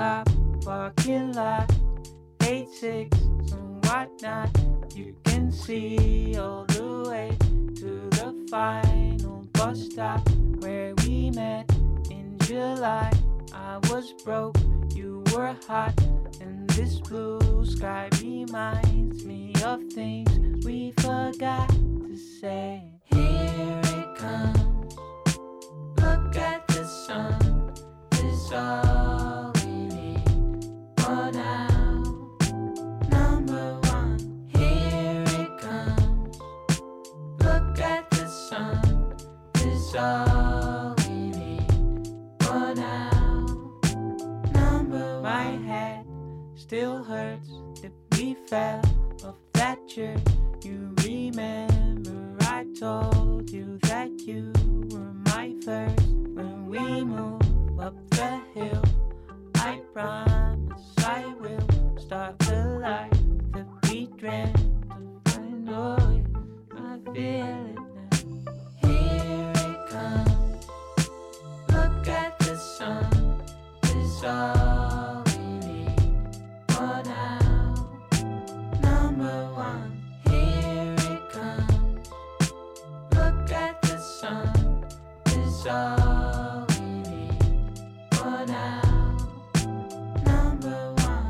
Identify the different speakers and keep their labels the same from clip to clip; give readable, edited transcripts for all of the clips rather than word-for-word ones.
Speaker 1: top parking lot, 86 and whatnot. You can see all the way to the final bus stop where we met in July. I was broke, you were hot, and this blue sky reminds me of things we forgot to say. Here it comes, look at the sun, it's all we need for now. Number one, here it comes, look at the sun, it's all we need for now. Number one, my head still hurts if we fell off that church. You remember I told you that you were my first. When we move up the hill, I promise I will start the life that we dreamt of. I know it, I feel it now. Here it comes, look at the sun, it's all we need for now. Number one, here it comes, look at the sun, it's all we need for now. Number one.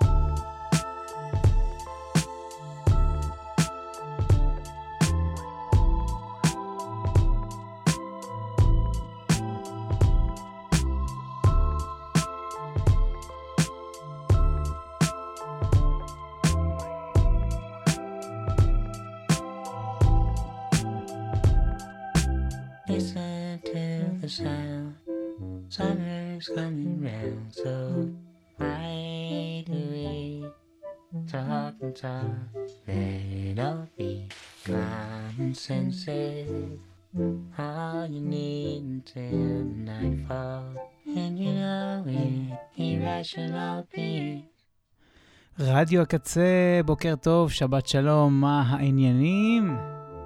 Speaker 1: Listen to the sound, summer's coming round, so why do we talk and talk? Let it all be common sense, all you need until the nightfall, and you know it, irrational being. רדיו הקצה, בוקר טוב, שבת שלום, מה העניינים?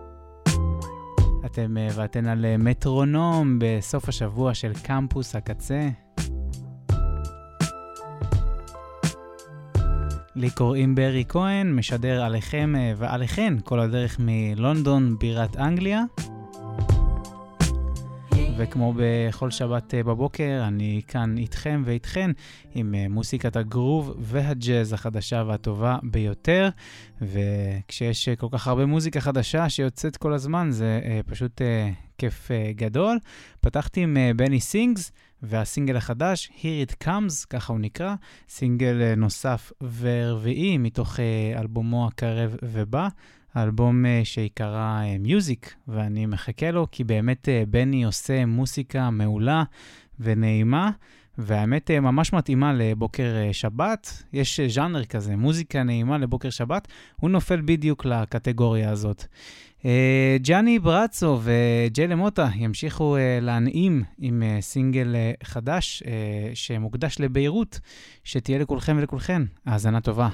Speaker 1: אתם ואתן על מטרונום בסוף השבוע של קמפוס הקצה. לי קוראים ברי כהן, משדר עליכם ועליכן כל הדרך מלונדון, בירת אנגליה. וכמו בכל שבת בבוקר, אני כאן איתכם ואיתכן עם מוסיקת הגרוב והג'אז החדשה והטובה ביותר. וכשיש כל כך הרבה מוזיקה חדשה שיוצאת כל הזמן, זה פשוט כיף גדול. פתחתי עם בני סינגס והסינגל החדש, Here It Comes, ככה הוא נקרא, סינגל נוסף ורביעי מתוך אלבומו הקרב ובא. אלבום שיקרא מיוזיק, ואני מחכה לו, כי באמת בני עושה מוסיקה מעולה ונעימה, והאמת ממש מתאימה לבוקר שבת. יש ז'אנר כזה, מוזיקה נעימה לבוקר שבת, הוא נופל בדיוק לקטגוריה הזאת. ג'אני ברצו וג'יי למוטה ימשיכו להנעים עם סינגל חדש שמוקדש לביירות, שתהיה לכולכם ולכולכן. האזנה טובה.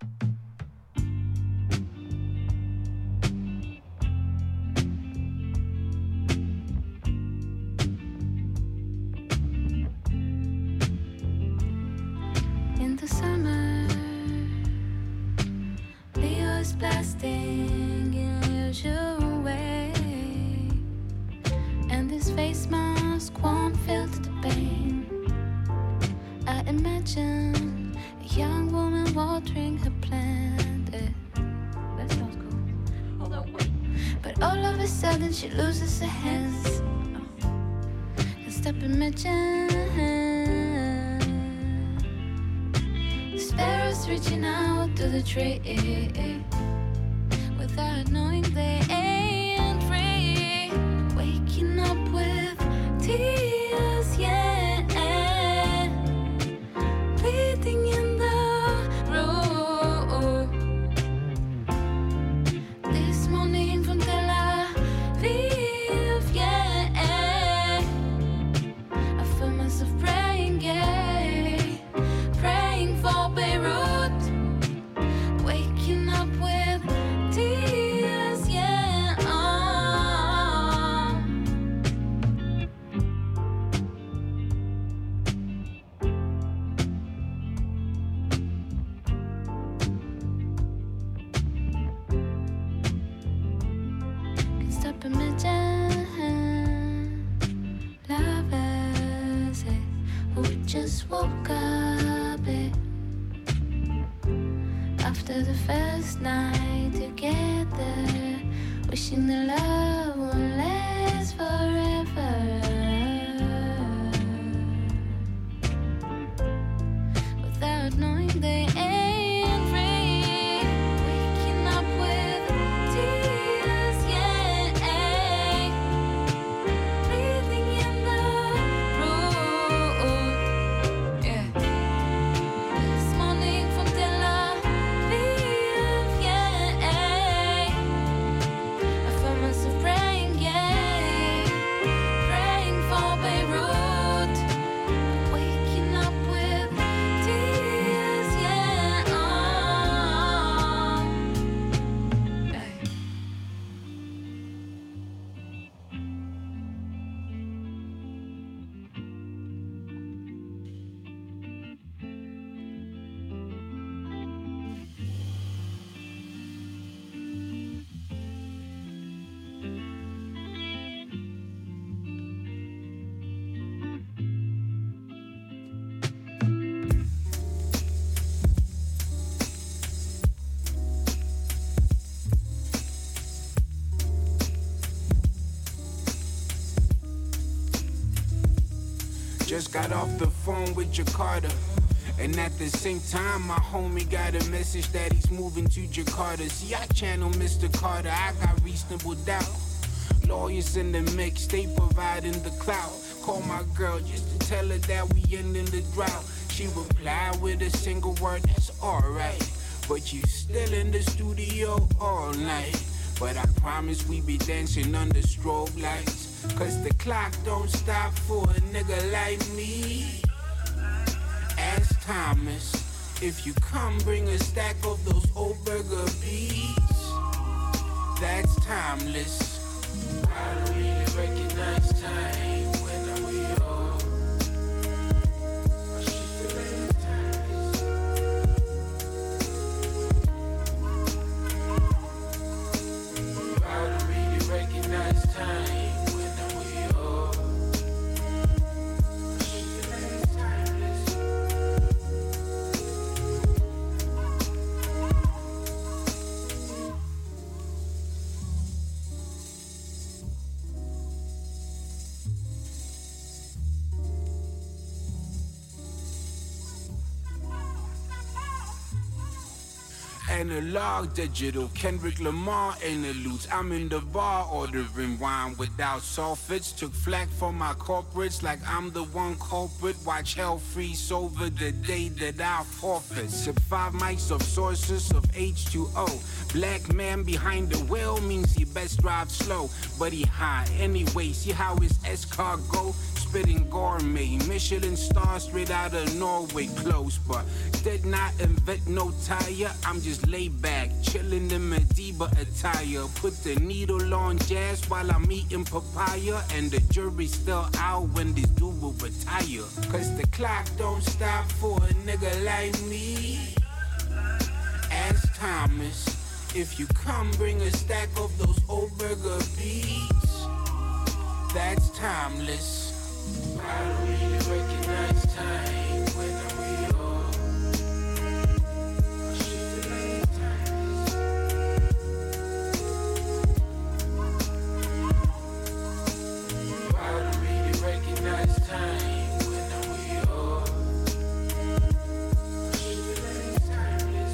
Speaker 2: Blasting in usual way, and this face mask won't filter the pain. I imagine a young woman watering her plant. That sounds cool. Hold on, wait. But all of a sudden she loses her hands. Can't stop imagining the sparrows reaching out to the tree, without knowing they ain't free. Waking up with tears, yeah, bleeding in the road. This morning from Tel Aviv, yeah, I feel myself praying, yeah, praying for Beirut. Waking up with tears, yeah, lovers who just woke up after the first night together, wishing the love will last forever. Without knowing they ain't free, waking up with tears, yeah, breathing in the room, yeah. This morning from Tel Aviv, yeah, I found myself praying, yeah, praying for Beirut, waking up with tears, yeah, hey.
Speaker 3: Just got off the phone with Jakarta, and at the same time my homie got a message that he's moving to Jakarta. See, I channel Mr. Carter, I got reasonable doubt. Lawyers in the mix, they providing the clout. Call my girl just to tell her that we ending the drought. She replied with a single word, that's alright, but you still in the studio all night. But I promise we be dancing under strobe lights, cause the clock don't stop for a nigga like me. Ask Thomas, if you come bring a stack of those old burger beats. That's timeless. I don't really recognize time when I'm with you. My shit feel like timeless. I don't really recognize time when I'm with you. My shit feel like timeless. Analog, digital, Kendrick Lamar interludes. I'm in the bar ordering wine without sulfates. Took flack from my corporates like I'm the one culprit. Watch hell freeze over the day that I forfeit. Sip 5 mics of sources of H2O. Black man behind the wheel means he best drive slow, but he high anyway. See how his S-car go? Spitting gourmet, Michelin star straight out of Norway, close, but did not invent no tire. I'm just laid back, chillin' in Mediba attire. Put the needle on jazz while I'm eating papaya, and the jury's still out when this dude will retire. Cause the clock don't stop for a nigga like me. Ask Thomas, if you come bring a stack of those old burger beats. That's timeless. I don't really recognize time when I'm with you. My shit feel like timeless. I don't really recognize time when I'm with you. My shit feel like timeless.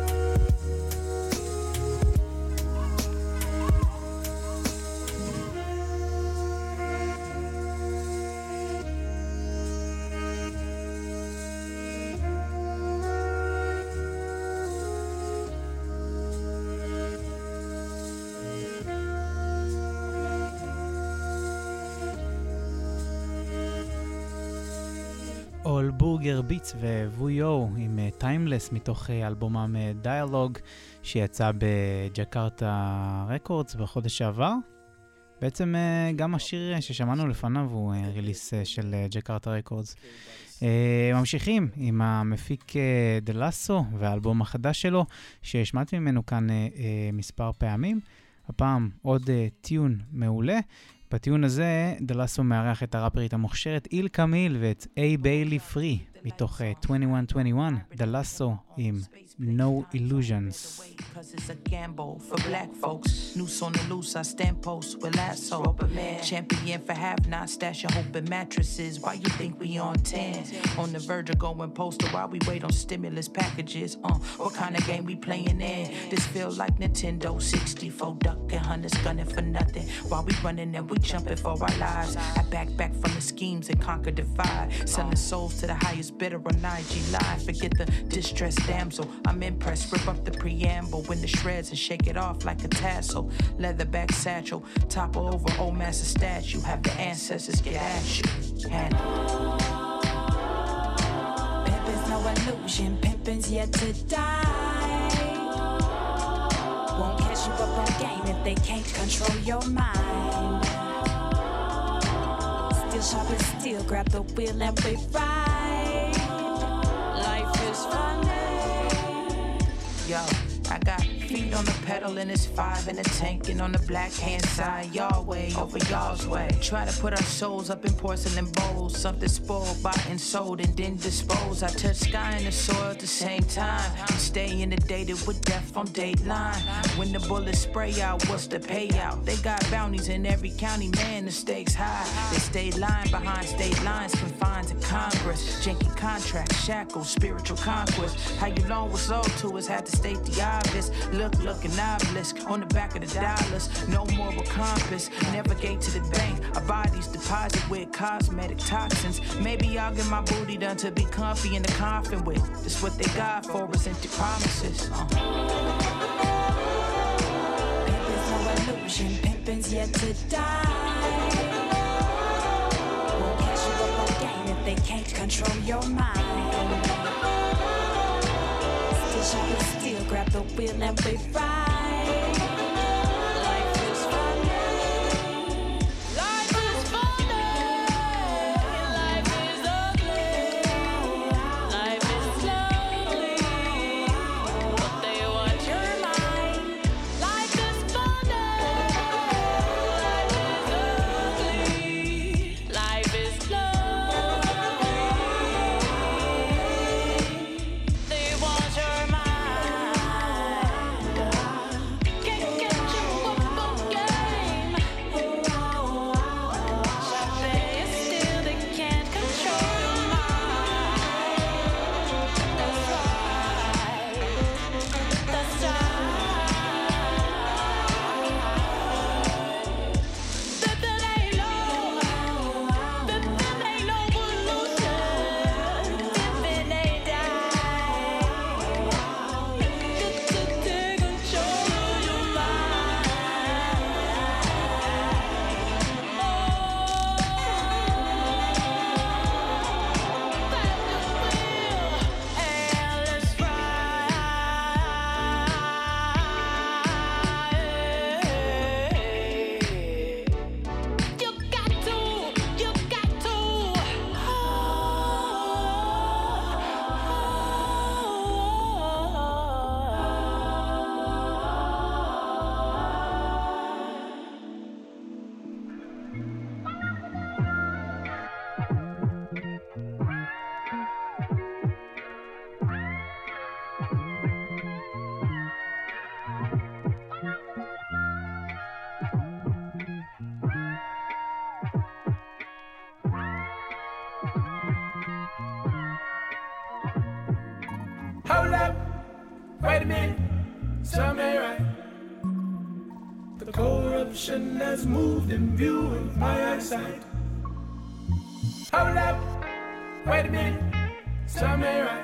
Speaker 1: אול בורגר ביטס וויו עם טיימלס מתוך אלבומם דיאלוג שיצא בג'קרטה רקורדס בחודש שעבר. בעצם גם השיר ששמענו לפניו הוא ריליס של ג'קרטה רקורדס. ממשיכים עם המפיק דלאסו והאלבום החדש שלו שהשמעתי ממנו כאן מספר פעמים. הפעם עוד טיון מעולה. בטיון הזה דלסו מארח את הראפרית המוכשרת איל קמיל ואת איי ביילי פרי מתוך 2121, דלסו עם No Illusions.
Speaker 4: Cause it's a gamble for black folks. Noose on the loose, I stand post with lasso. Champion for have-not, stashing hope in mattresses. Why you think we on 10? On the verge of going postal while we wait on stimulus packages. What kind of game we playing in? This feel like Nintendo 64, ducking hunters gunning for nothing. While we running and we jumping for our lives. I back from the schemes and conquer divide. Selling souls to the highest bidder on IG Live. Forget the distressed damsel. I'm impressed, rip up the preamble, win the shreds and shake it off like a tassel. Leatherback satchel, topple over old master statue. Have the ancestors get at you.
Speaker 5: Pimpin's no illusion, pimpin's yet to die. Won't catch you up on game if they can't control your mind. Still sharp as steel, grab the wheel and we ride. Life is funny.
Speaker 4: Yo, I got feet on the pedal and it's 5 in the tank and on the black hand side, y'all way over y'all's way. Try to put our souls up in porcelain bowls, something spoiled, bought and sold and then disposed. I touch sky and the soil at the same time. I'm staying inundated with death on Dateline. When the bullets spray out, what's the payout? They got bounties in every county, man, the stakes high. They stay lying behind state lines, confined to Congress. Janky contracts, shackles, spiritual conquest. How you long was owed to us, had to state the obvious. Looking obelisk on the back of the dollars. No moral compass, navigate to the bank. Our bodies deposit with cosmetic toxins. Maybe I'll get my booty done to be comfy in the coffin with. That's what they got for us, empty promises.
Speaker 5: Pimpin's no illusion, pimpin's yet to die. Won't catch you up on game if they can't control your mind. Sharp as steel, grab the wheel and we ride. Life is funny. Life is funny. Life is ugly. Life is slowly. But they want your mind. Life is funny. Life is ugly. Life is slowly. They want your
Speaker 6: Hold up, wait a minute, tell me right. The corruption has moved in view of my eyesight. Hold up, wait a minute, tell me right.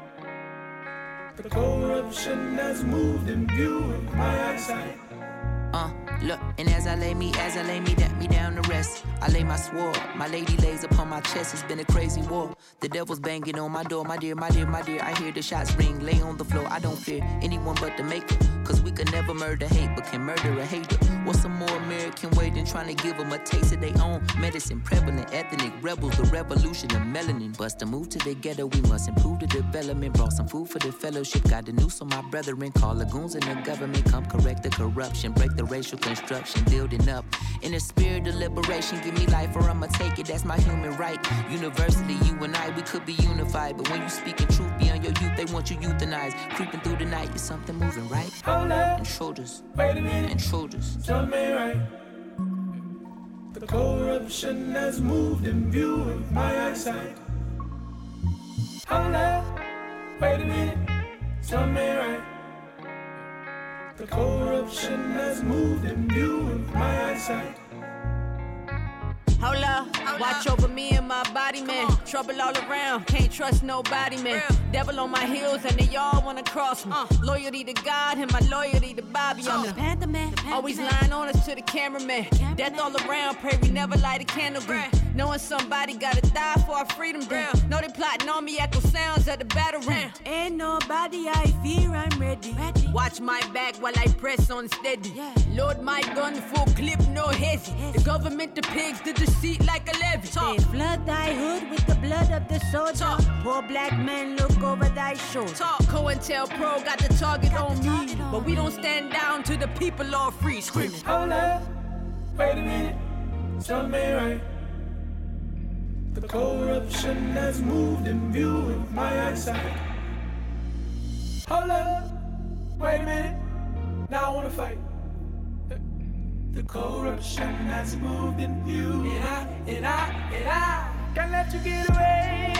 Speaker 6: The corruption has moved in view of my eyesight.
Speaker 4: Look, and as I lay me, let me down to rest. I lay my sword, my lady lays upon my chest. It's been a crazy war. The devil's banging on my door, my dear, my dear, my dear. I hear the shots ring, lay on the floor. I don't fear anyone but the maker. Cause we could never murder hate, but can murder a hater. What's a more American way than
Speaker 7: president trying to give them a taste of their own medicine. Prevalent ethnic rebels, the revolution of melanin. Bust a move to the ghetto, we must improve the development. Brought some food for the fellowship, got the news on my brethren. Call lagoons in the government, come correct the corruption. Break the racial construction, building up in the spirit of liberation. Give me life or I'ma take it, that's my human right. Universally, you and I, we could be unified. But when you speaking truth beyond your youth, they want you euthanized. Creeping through the night, is something moving right?
Speaker 6: Hold up.
Speaker 7: Intruders.
Speaker 6: Wait a minute.
Speaker 7: Intruders.
Speaker 6: Tell me right. The corruption has moved in view of my eyesight. Hold up. Wait a minute. Tell me right. The corruption has moved in view of my eyesight.
Speaker 8: Hold up, watch over me and my body, man. Trouble all around, can't trust nobody, man. Devil on my heels and they all wanna cross me. Loyalty to God and my loyalty to Bobby. I'm the Panther Man, always lying on us to the cameraman. Death all around, pray we never light a candle green. Knowing somebody gotta die for our freedom down. Know they plotting on me, echo sounds at the battle ring.
Speaker 5: Ain't nobody I fear, I'm ready.
Speaker 8: Watch my back while I press on steady. Load my gun, full clip, no hezzy. The government, the pigs, the deceit like a levy.
Speaker 5: They flood thy hood with the blood of the soldier. Poor black man, look over thy shoulder.
Speaker 8: COINTELPRO got the target on me, but we don't stand down to the people all free. Screaming.
Speaker 6: Hold up, wait a minute, tell me right. The corruption has moved in view of my eyesight. Hold up, wait a minute, now I wanna fight. The corruption has moved in view, and I can't let you get away.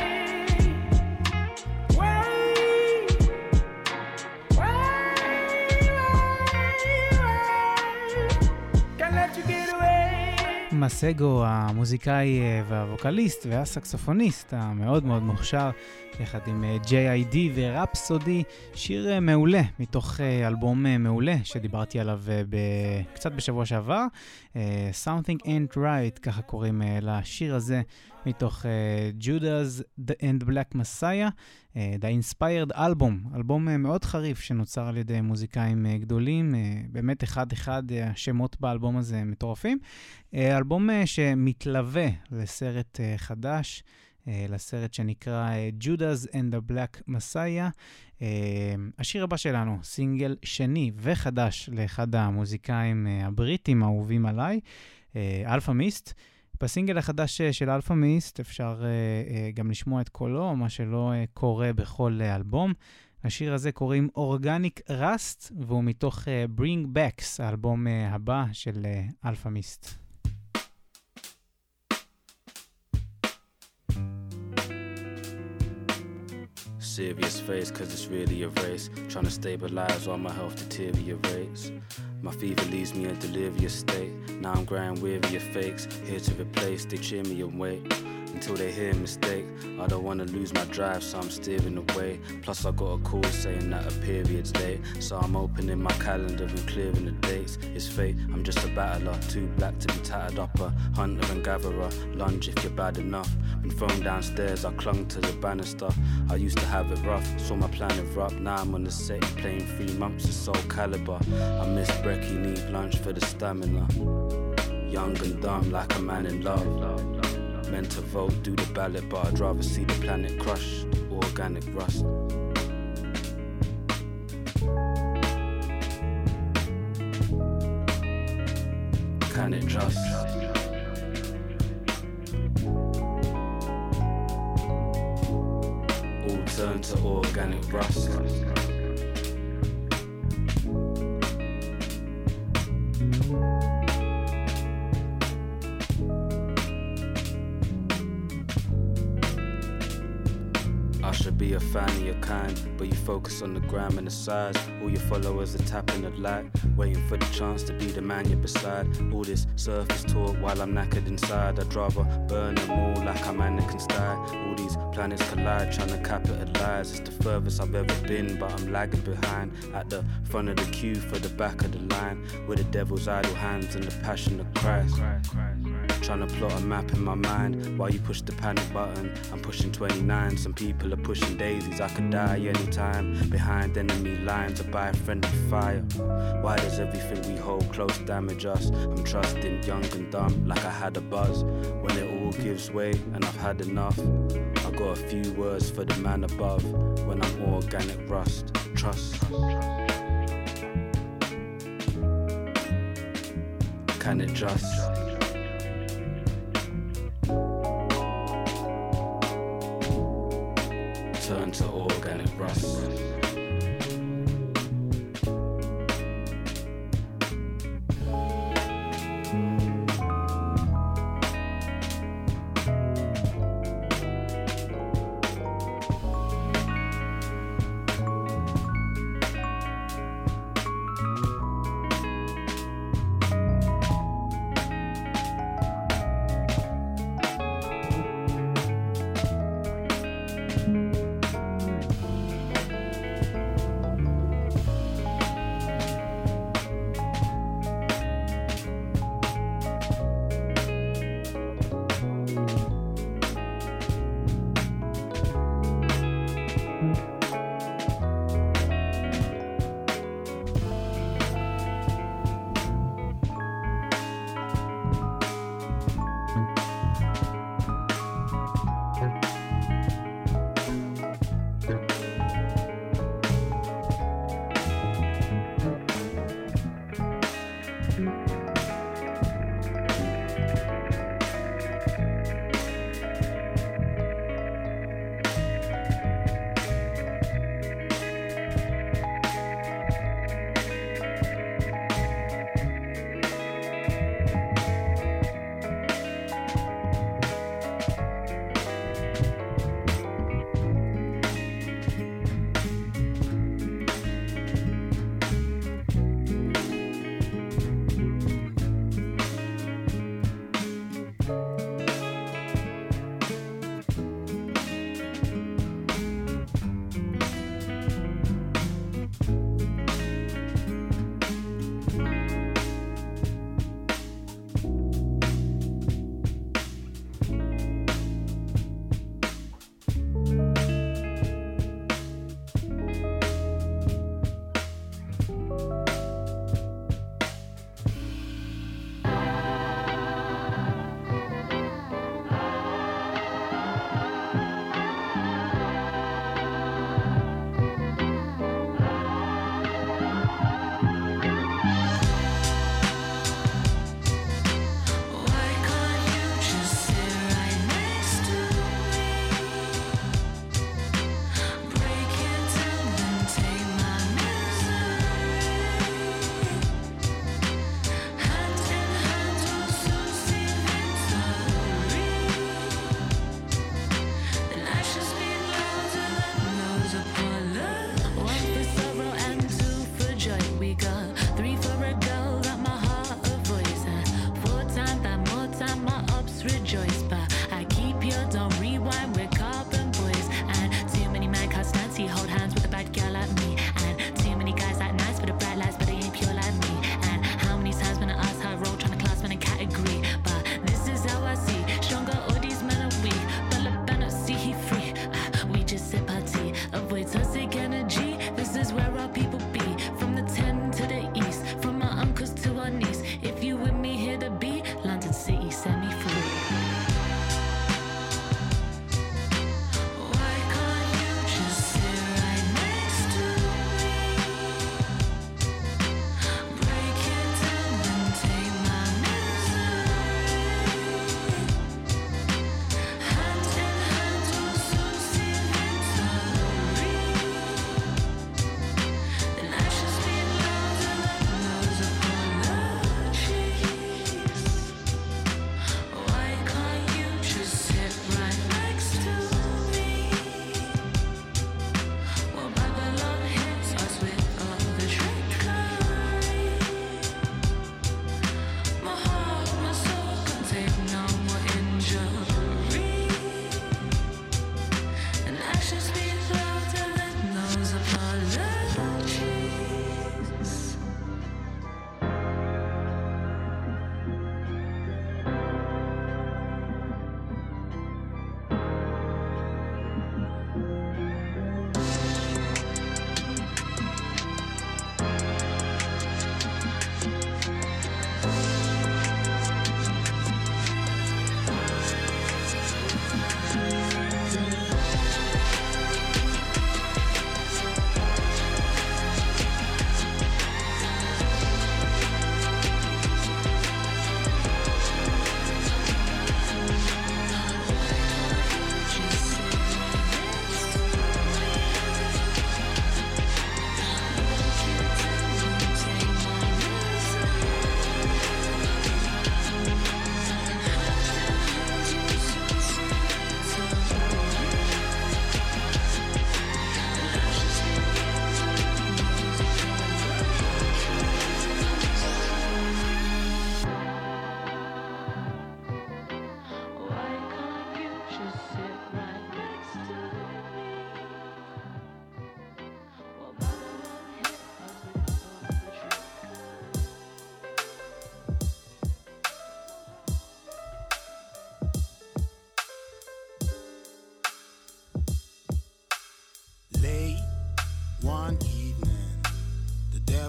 Speaker 6: Can't let you get away.
Speaker 1: מסגו, המוזיקאי והווקליסט והסקסופוניסט המאוד מאוד מוכשר, יחד עם J.I.D ורפסודי, שיר מעולה מתוך אלבום מעולה שדיברתי עליו קצת בשבוע שעבר, Something Ain't Right, ככה קוראים לשיר הזה, מתוך Judas and Black Messiah, The Inspired Album, אלבום מאוד חריף שנוצר על ידי מוזיקאים גדולים, באמת אחד השמות באלבום הזה מטורפים, אלבום שמתלווה לסרט חדש, לסרט שנקרא Judas and the Black Messiah. השיר הבא שלנו, סינגל שני וחדש לאחד המוזיקאים הבריטים האהובים עליי, אלפא מיסט. בסינגל החדש של אלפא מיסט אפשר גם לשמוע את קולו, מה שלא קורה בכל אלבום. השיר הזה קוראים Organic Rust, והוא מתוך Bring Backs, האלבום הבא של אלפא מיסט.
Speaker 9: Serious face, cause it's really a race. Trying to stabilize while my health deteriorates. My fever leaves me in delirious state. Now I'm grind weary of fakes. Here to replace, they cheer me and wait until they hear a mistake. I don't wanna lose my drive, so I'm steering away. Plus I got a call saying that a period's late, so I'm opening my calendar and clearing the dates. It's fate, I'm just a battler, too black to be tattered up. A hunter and gatherer, lunge if you're bad enough. Been thrown downstairs, I clung to the banister. I used to have it rough, saw my plan erupt. Now I'm on the set playing 3 months of Soul Calibur. I miss brekkie, need lunch for the stamina. Young and dumb like a man in love. Meant to vote, do the ballot, but I'd rather see the planet crush. Organic rust. Can it trust? All turn to organic rust. Be a fan of your kind, but you focus on the gram and the size. All your followers are tapping the light, waiting for the chance to be the man you're beside. All this surface talk while I'm knackered inside. I'd rather burn them all like I'm Anakin style. All these planets collide, trying to capitalize. It's the furthest I've ever been, but I'm lagging behind. At the front of the queue for the back of the line, with the devil's idle hands and the passion of Christ. Trying to plot a map in my mind while you push the panic button. I'm pushing 29, some people are pushing daisies. I could die anytime behind enemy lines or by friendly fire. Why does everything we hold close damage us? I'm trusting young and dumb like I had a buzz. When it all gives way and I've had enough, I got a few words for the man above. When I'm organic rust, trust. Can it just turn to organic rust?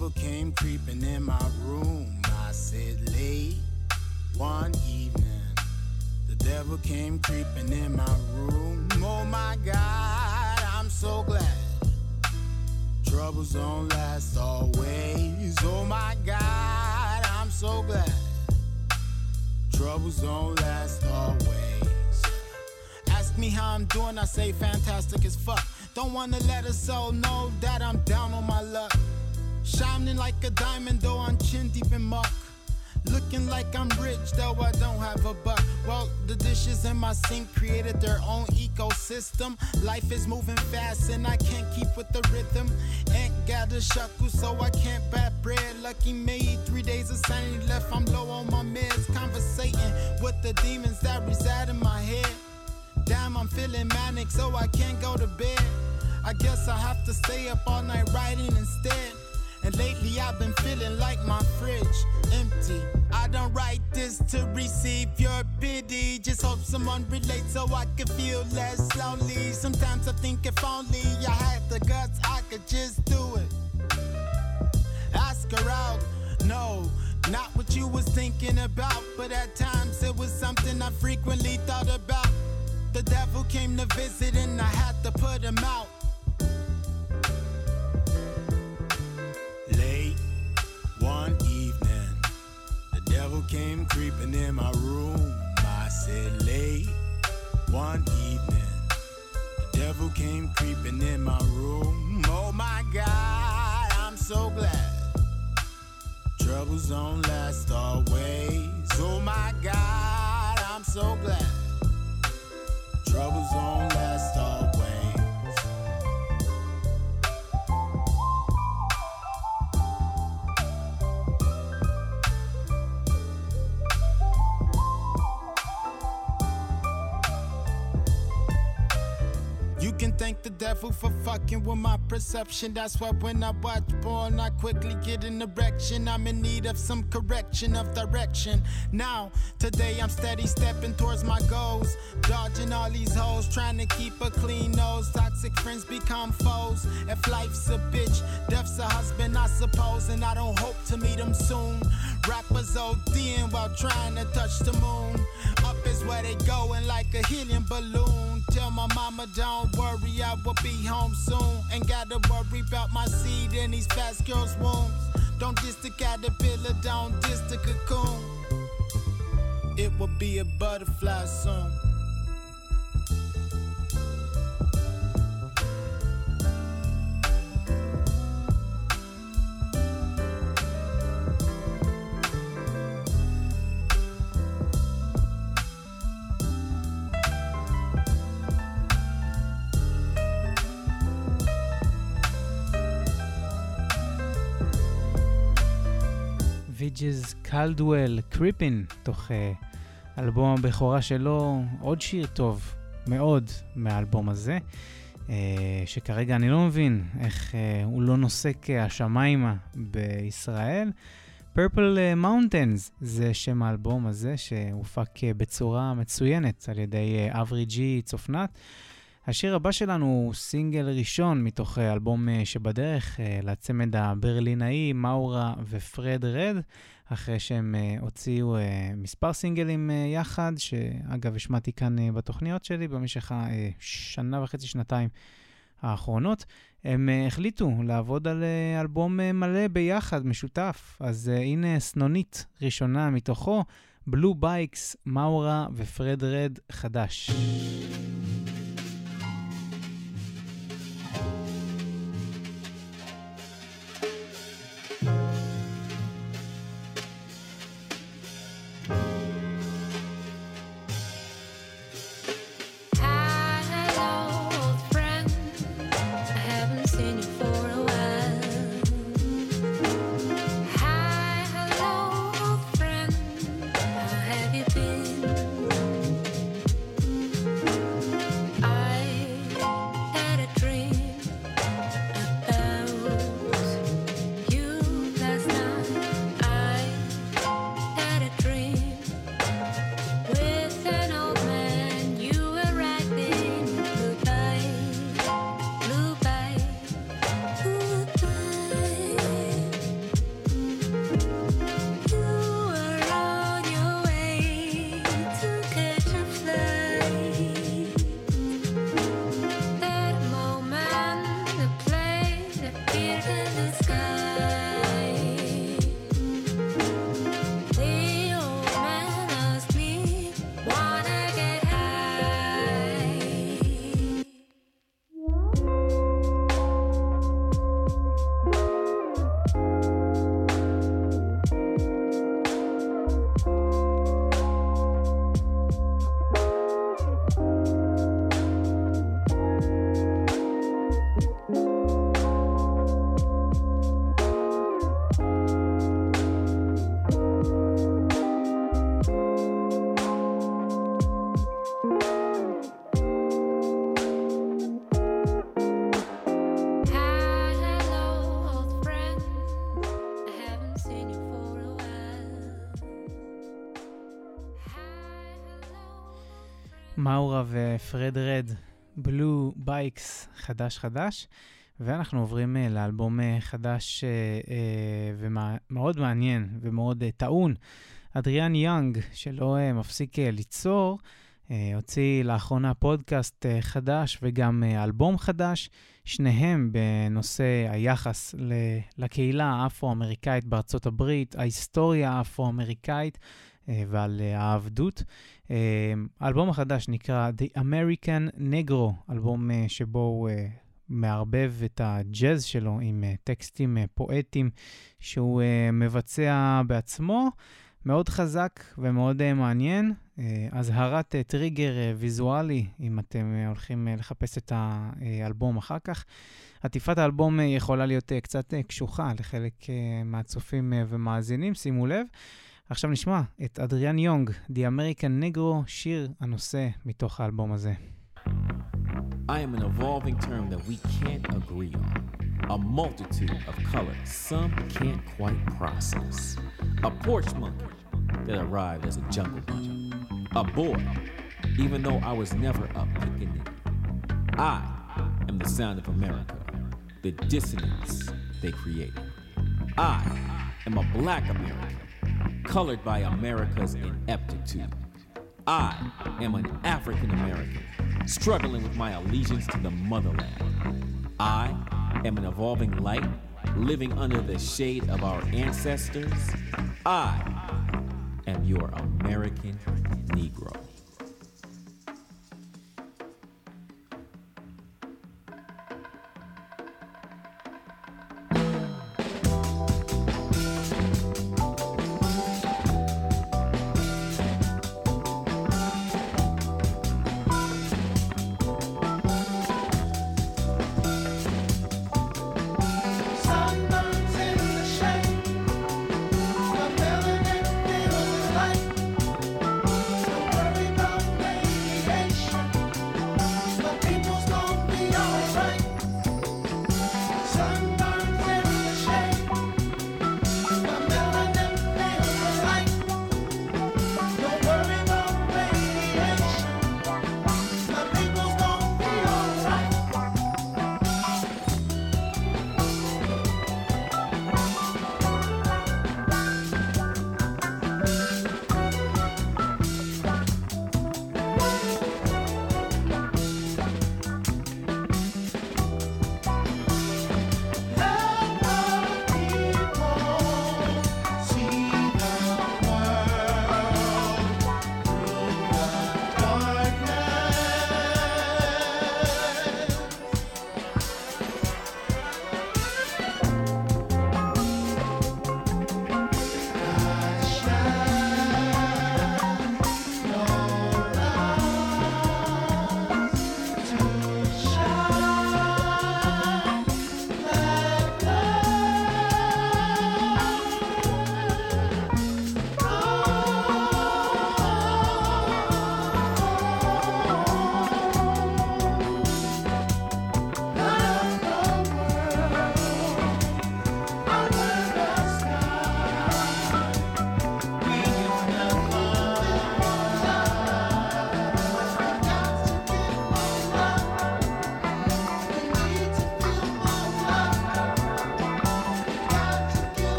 Speaker 10: devil came creeping in my room. I said late one evening, the devil came creeping in my room. Oh my God, I'm so glad troubles don't last always. Oh my God, I'm so glad troubles don't last always. Ask me how I'm doing, I say fantastic as fuck. Don't wanna let a soul know that I'm down on my luck. Shining like a diamond though I'm chin deep in muck. Looking like I'm rich though I don't have a buck. Well, the dishes in my sink created their own ecosystem. Life is moving fast and I can't keep with the rhythm. Ain't got a shackle so I can't buy bread. Lucky me, 3 days of sanity left, I'm low on my meds. Conversating with the demons that reside in my head. Damn, I'm feeling manic so I can't go to bed. I guess I have to stay up all night writing instead. And lately I've been feeling like my fridge empty. I don't write this to receive your pity. Just hope someone relates so I can feel less lonely. Sometimes I think if only I had the guts I could just do it. Ask her out, no, not what you was thinking about. But at times it was something I frequently thought about. The devil came to visit and I had to put him out. Late one evening, the devil came creeping in my room. I said late one evening, the devil came creeping in my room. Oh my God, I'm so glad troubles don't last always. Oh my God, I'm so glad troubles don't last always. You can thank the devil for fucking with my perception. That's why when I watch porn I quickly get an erection. I'm in need of some correction of direction. Now, today I'm steady stepping towards my goals, dodging all these hoes, trying to keep a clean nose. Toxic friends become foes. If life's a bitch, death's a husband I suppose. And I don't hope to meet him soon. Rappers ODing while trying to touch the moon. Up is where they going like a helium balloon. Tell my mama don't worry, I will be home soon. Ain't gotta worry about my seed in these fast girls' wombs. Don't diss the caterpillar, don't diss the cocoon. It will be a butterfly soon.
Speaker 1: ויג'ז קלדוול, קריפין, תוך אלבום הבכורה שלו, עוד שיר טוב מאוד מהאלבום הזה, שכרגע אני לא מבין איך הוא לא נוסק השמיימה בישראל. Purple Mountains זה שם האלבום הזה, שהופק בצורה מצוינת על ידי אברי ג'י צופנת. השיר הבא שלנו הוא סינגל ראשון מתוך אלבום שבדרך לצמד הברלינאי מאורה ופרד רד, אחרי שהם הוציאו מספר סינגלים יחד, שאגב השמעתי כאן בתוכניות שלי במשך שנה וחצי, שנתיים האחרונות. הם החליטו לעבוד על אלבום מלא ביחד, משותף. אז הנה סנונית ראשונה מתוכו, בלו בייקס, מאורה ופרד רד חדש.
Speaker 2: Have you been?
Speaker 1: מאורה ופרד רד, בלו בייקס, חדש, ואנחנו עוברים לאלבום חדש ומאוד מעניין ומאוד טעון. אדריאן יאנג, שלא מפסיק ליצור, הוציא לאחרונה פודקאסט חדש וגם אלבום חדש, שניהם בנושא היחס לקהילה האפרו-אמריקאית בארצות הברית, ההיסטוריה האפרו-אמריקאית ועל העבדות. האלבום החדש נקרא The American Negro, אלבום שבו הוא מערבב את הג'אז שלו עם טקסטים פואטיים שהוא מבצע בעצמו, מאוד חזק ומאוד מעניין. הזהרת טריגר ויזואלי, אם אתם הולכים לחפש את האלבום אחר כך. עטיפת האלבום יכולה להיות קצת קשוחה לחלק מהצופים ומאזינים, שימו לב. עכשיו נשמע את אדריאן יונג, The American Negro, שיר הנושא מתוך האלבום הזה.
Speaker 11: I am an evolving term that we can't agree on. A multitude of colors some can't quite process. A porch monkey that arrived as a jungle bunny. A boy, even though I was never a pickaninny. I am the sound of America, the dissonance they created. I am a black American, colored by America's ineptitude. I am an African American, struggling with my allegiance to the motherland. I am an evolving light, living under the shade of our ancestors. I am your American Negro.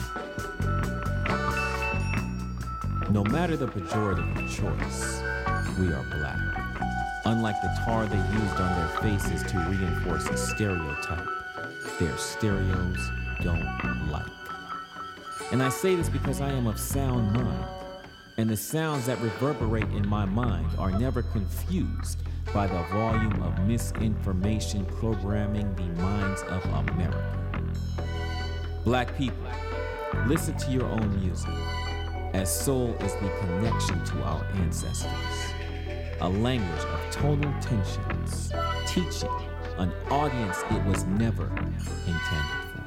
Speaker 11: No matter the pejorative choice, we are black. Unlike the tar they used on their faces to reinforce a stereotype, their stereos don't like. And I say this because I am of sound mind, and the sounds that reverberate in my mind are never confused by the volume of misinformation programming the minds of America. Black people, listen to your own music, as soul is the connection to our ancestors, a language of tonal tensions, teaching an audience it was never intended for.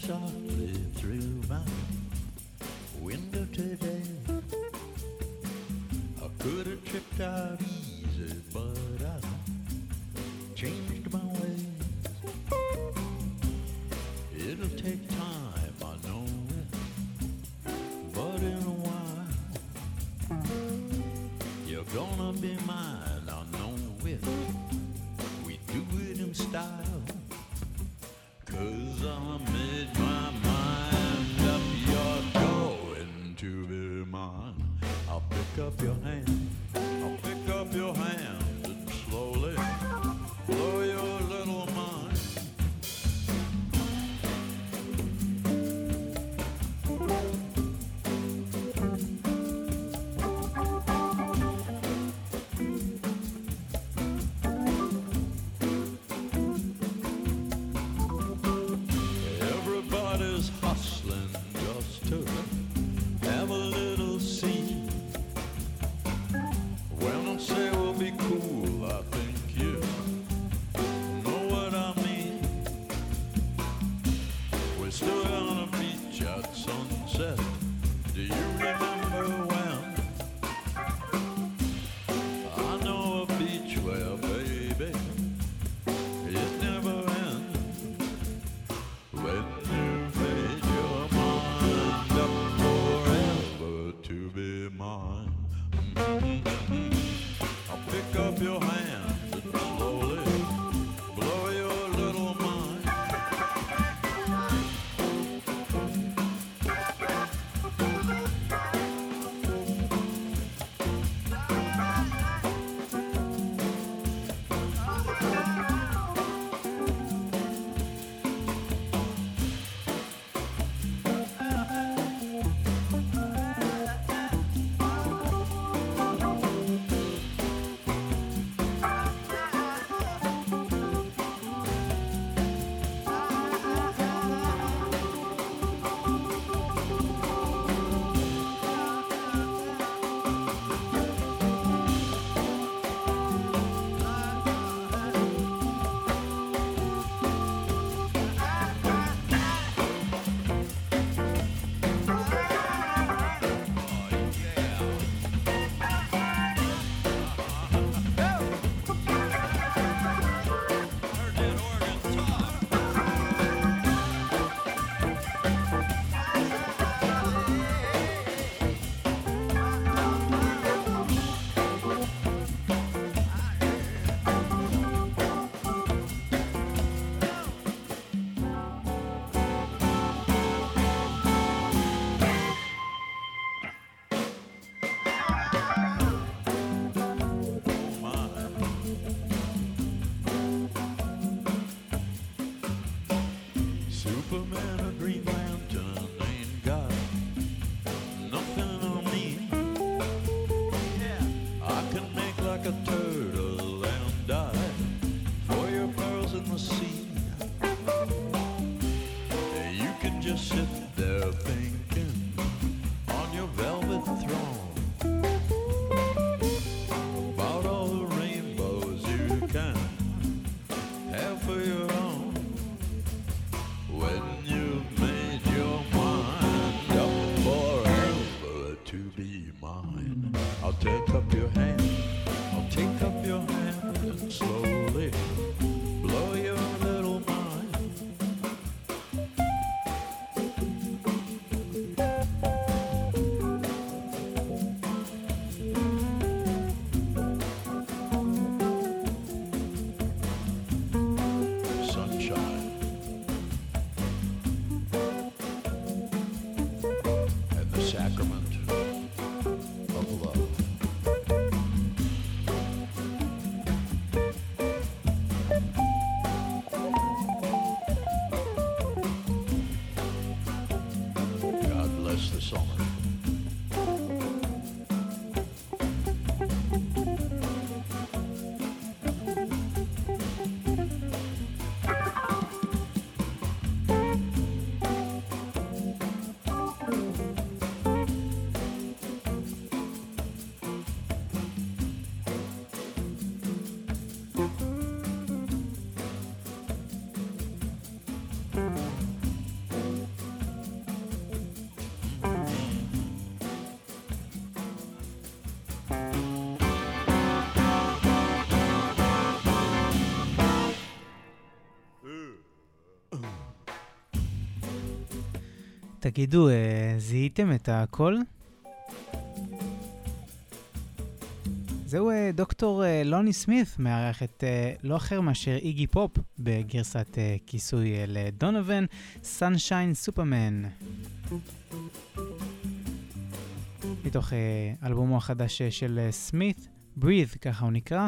Speaker 12: softly through my window today. I could have tripped out easy, but I changed my ways. It'll take time, I know it, but in a while you're gonna be mine, I know it. We do it in style, 'cause I made my mind up. You're going to be mine. I'll pick up your hand, I'll pick up your hand and slowly blow your little mind. Everybody's hustling just to have a little scene. When I say we'll be cool, I think you know what I mean. We stood on a beach at sunset. Do you remember when? I know a beach where, baby, it never ends. When you made your mind up forever to be mine. I'll pick up your hand and slowly blow your little mind. Superman or Green Lantern ain't got nothing on me. I can make like a turtle and die for your pearls in the sea. You can just sit there thinking on your velvet throne about all the rainbows you can have for your own. When you've made your mind up forever to be mine, I'll take up your hand, I'll take up your hand and slowly blow your little mind.
Speaker 1: תגידו, זיהיתם את הכל? זהו דוקטור לוני סמית, מארח את לא אחר מאשר איגי פופ בגרסת כיסוי לדונובן, סנשיין סופרמן. מתוך אלבומו החדש של סמית, Breathe, ככה הוא נקרא.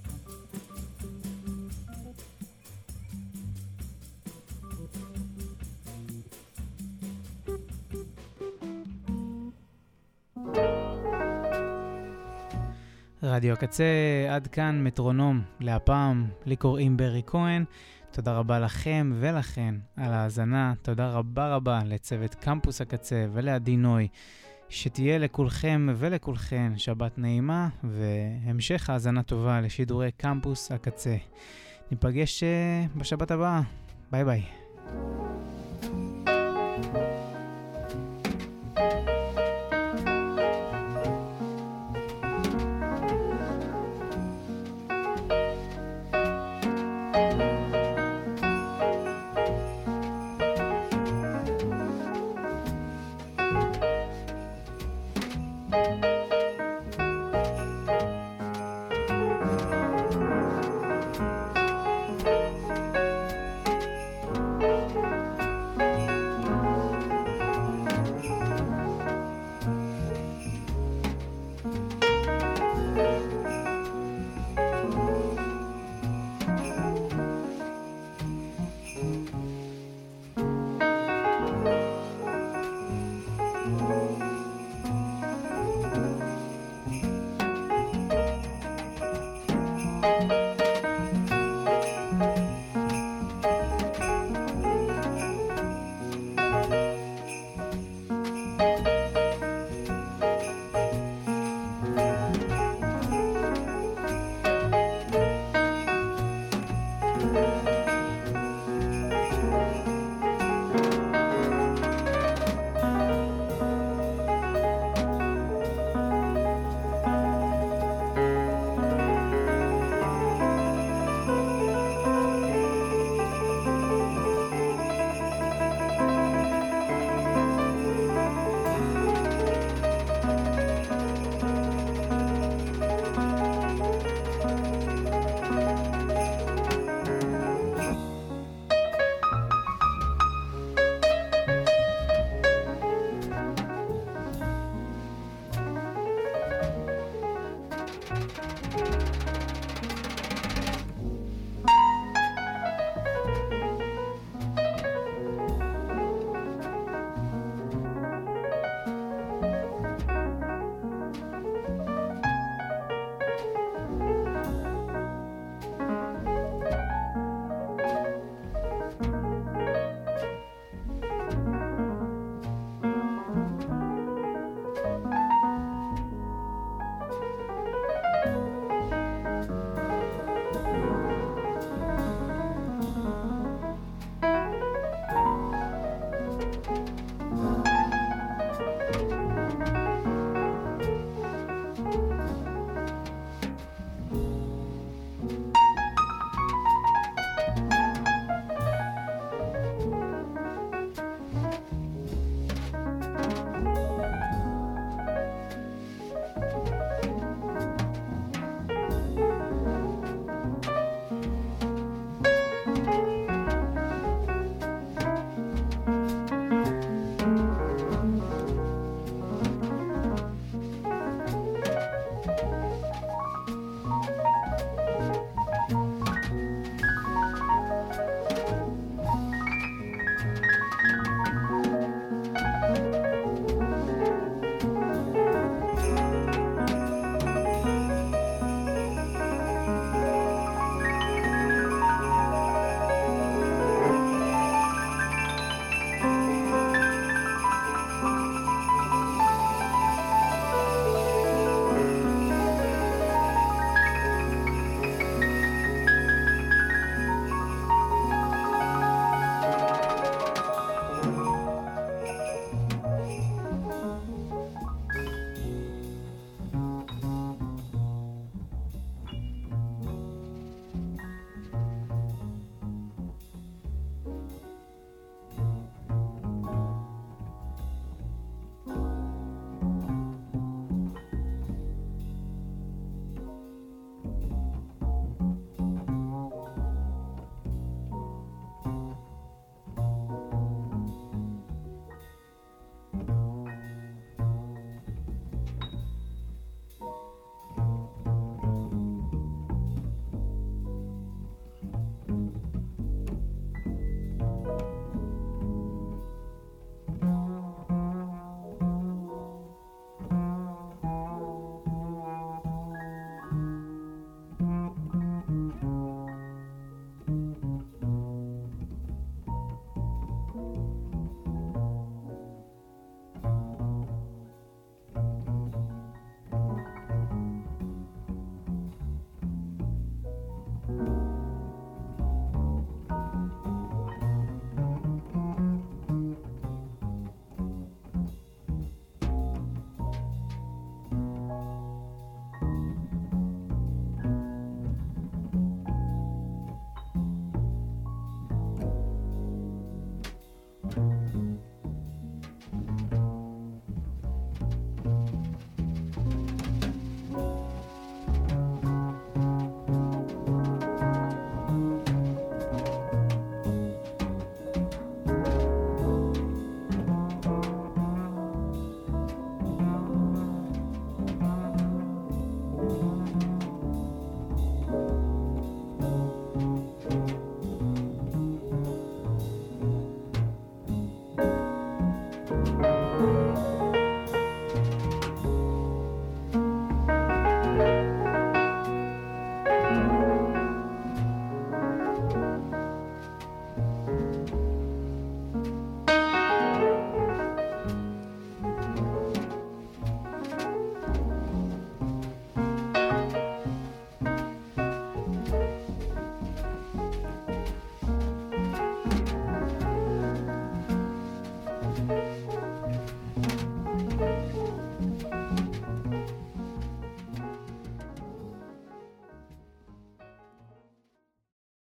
Speaker 1: רדיו הקצה, עד כאן מטרונום להפעם, לי קוראים ברי כהן. תודה רבה לכם ולכן על ההאזנה, תודה רבה רבה לצוות קמפוס הקצה ולעדי נוי, שתהיה לכולכם ולכולכן שבת נעימה והמשך האזנה טובה לשידורי קמפוס הקצה. ניפגש בשבת הבאה, ביי ביי.